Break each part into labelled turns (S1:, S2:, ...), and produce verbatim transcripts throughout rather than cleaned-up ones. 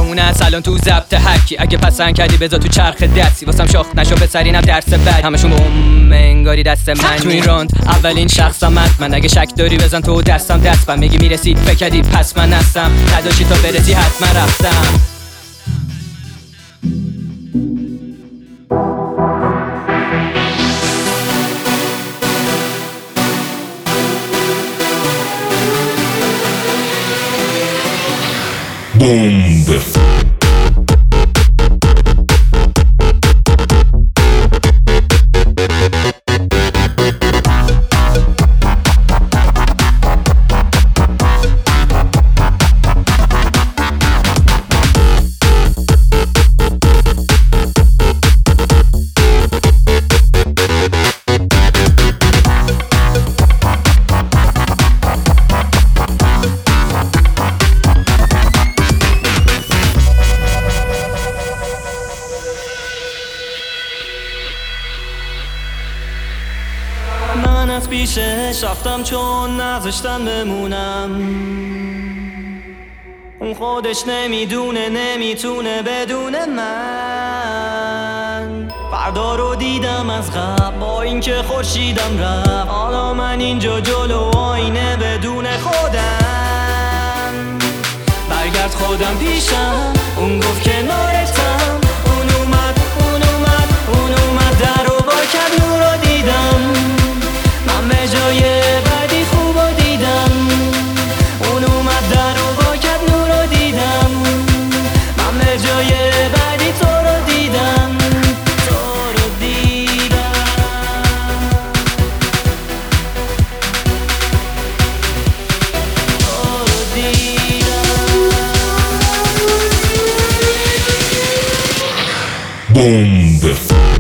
S1: بمونه سلام تو ضبط هرکی. اگه پسند کردی بذار تو چرخ دستی واسم شاخ نشو بسرینم درس بعد همشون بوم انگاری دست من تو این راند اولین شخصم من. من اگه شک داری بزن تو دستم دست من میگی میرسی فکر کردی پس من هستم نداشتی تا برسی حتما رفتم.
S2: Bombe.
S3: من از پیشش رفتم چون نذاشتن بمونم. اون خودش نمیدونه نمیتونه بدون من. فردا رو دیدم از قبل با اینکه خورشیدم رفت. حالا من اینجا جلو آینه بدون خودم. برگرد خودم پیشم اون گفت کنارتم. اون اومد اون اومد اون اومد در رو با کرد نور رو دیدم. من به جای بعدی خوبا دیدم. اون اومد در رو با کرد نور رو دیدم. من به جای بعدی تو رو دیدم. تو رو دیدم. تو رو دیدم.
S2: Bombe.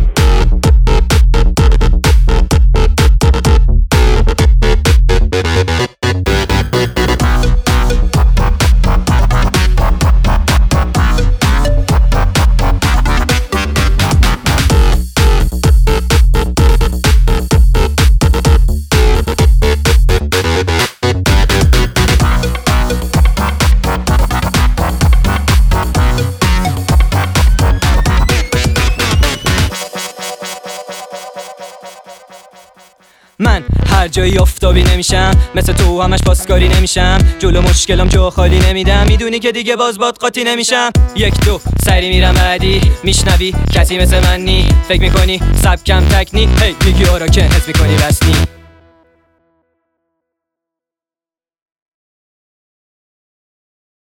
S1: من هر جایی آفتابی نمیشم مثل تو همش پاسکاری نمیشم. جلو مشکلم جو خالی نمیدم میدونی که دیگه باز باد قاطی نمیشم. یک دو سری میرم بعدی میشنوی کسی مثل من نی. فکر میکنی سبکم تکنی هی میگی آرا که حس میکنی بس نی.